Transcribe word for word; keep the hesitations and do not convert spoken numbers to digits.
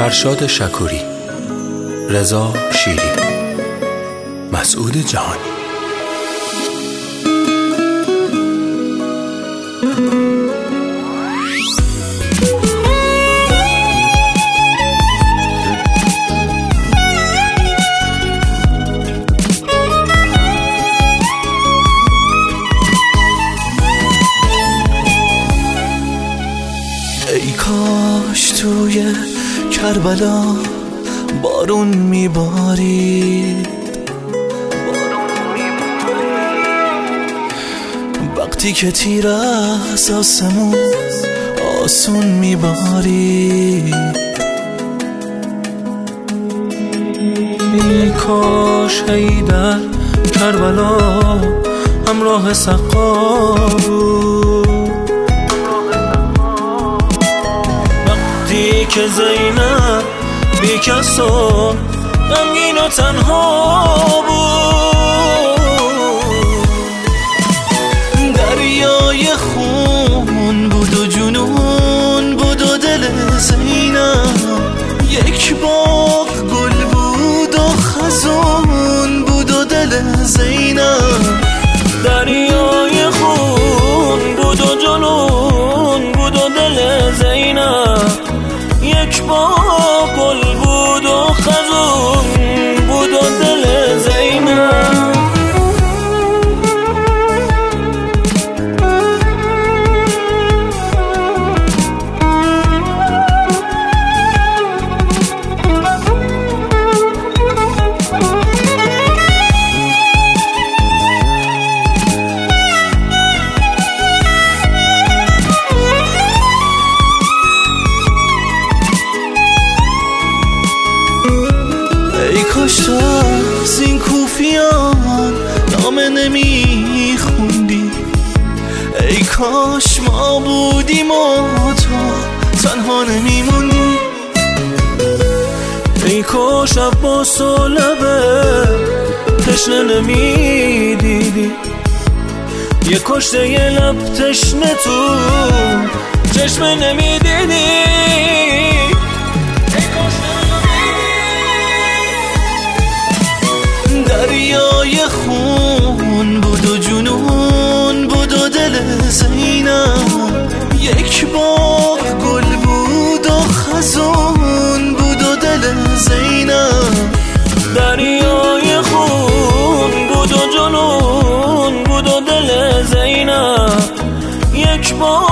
فرشاد شکوری، رضا شیری، مسعود جهانی. ای کاش توی کربلا بارون میبارید، وقتی که تیر از آسمون آسون میبارید. ای کاش حیدر کربلا همراه سقا بود، وقتی که زینب بی کس و غمگین و تنها بود. دریای خون بود و جنون بود و دل زینب یک باغ گل بود و خزون بود و دل زینب. دریای خون بود و جنون بود و دل زینب یک باغ گل بود و خزون بود و دل زینب. ای کاش تو از این کوفیان نامه نمی خوندی، ای کاش ما بودیم و تو تنها نمیموندی. ای کاش عباس و لبه تشنه نمیدیدی، یه کشته یه لب تشنه تو چشمه نمیدیدی. دریای خون بود و جنون بود و دل زینب یک باغ گل بود و خزون بود و دل زینب. دریای خون بود و جنون بود و دل زینب یک باغ